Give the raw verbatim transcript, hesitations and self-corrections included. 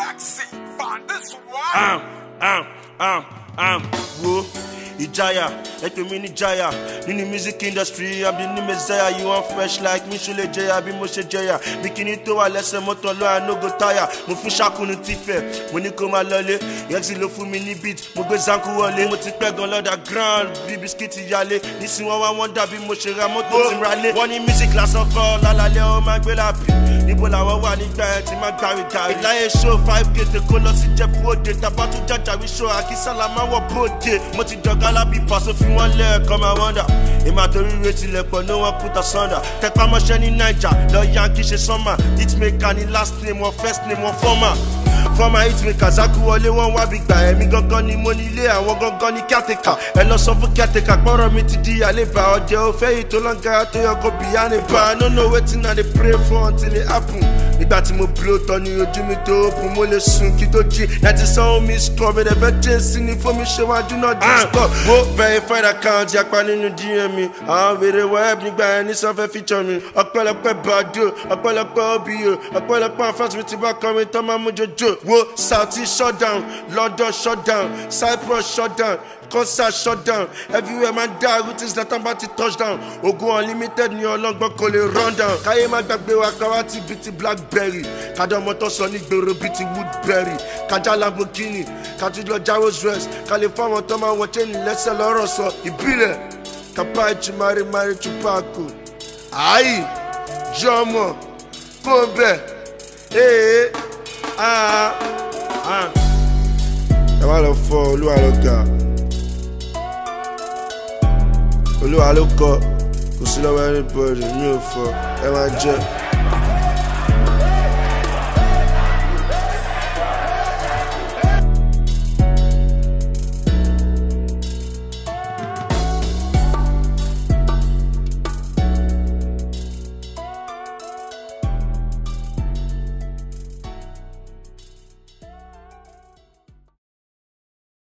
Galaxy, find this one. Um, um, um, um, whoa. Ijaya, like a mini Jaya. In the music industry, I'm the new messiah. You want fresh like me, Shule Jaya, be Moshe Jaya. Bikini to a lesson, motor law, I no go tire. Mufusha kunu tife, when you come a lolly, Yaxilo for mini beat, Mugazanku wale, Motipeg on the ground, Bibiskiti Yale. This is what I want to be Moshe Ramoto Tim Raleigh. One in music class of call, La La Leo, my happy. Nibola wa ni gba ti ma gari gari. Láyé show five k te kó lọ sí Jẹ́bú-Òde. Tàbá tún jàjà wí show Akínsálà máa wọ̀ bóde. Mo ti jọ̀gá lábí pàṣẹ fi wọ́n lẹ́ẹ̀kan máa wọ́ndà. Èmi àtòrí retí lẹ̀pọ̀ no one put us under. Tẹpá mọ́ṣẹ́ ní Naija, lọ Yankee ṣe sọ́mà. Hitmaker ni last name wọn first name wọn former. Former hitmaker Zaku wọlé wọn wá bí gbà ẹ̀mí gangan ni mo nílé àwọn gangan ni caretaker. Ẹ lọ sọ fún caretaker pọ́nrọ́ mi ti di àlébà. Ọ̀jẹ̀ ò fẹ́ yìí tó lọ́ngàrà tó yọ kó bìyà ní bá. I no know wetin I dey pray for until it happen. Nígbà tí mo blow tán ni ojú mi tó open, mo lè sùn kí tó jí. Láti sanwó mi score, mi dẹ̀ fẹ́ jẹ́ sí ni fún mi ṣe wájú náà dín stop. Wo verified account yapa nínú D M mi. Àwọn wèrè web nígbà yẹn ní sanfẹ́ feature mi. Ọ̀pẹ̀lọpẹ̀ Bado, ọ̀pẹ̀lọpẹ̀ Obio, ọ̀pẹ̀lọpẹ̀ àfáàsì mi ti bá kọrin tán máa mú jojo. Wo Saudi shutdown, London shutdown, Cyprus shutdown. Concert shutdown, everywhere man die, routines that I'm about to touch down. Ogun unlimited ni ọlọ́gbọ́n kò lè run down. Káyé má gbàgbé wa káwá ti bí ti Blackberry. Kádà ọmọ tó sọ ní gbèrò bí ti Woodberry. Kájà Lamborghini, kátúndọ̀ já Rolls Royce. Kálí fáwọn tó máa wọ chain lẹ́sẹ̀ lọ́rọ̀ sọ. Ìbílẹ̀, Kapa Ichi Mari Mari Chupaco. Ayi, Jọmọ, Kóńbẹ̀, ee, ah, ah. Ẹ wá lọ fọ Olúwa lọ ga. Olúwa ló kọ, kò sí lọ́wọ́ anybody, mi ò fọ, ẹ máa jẹ́.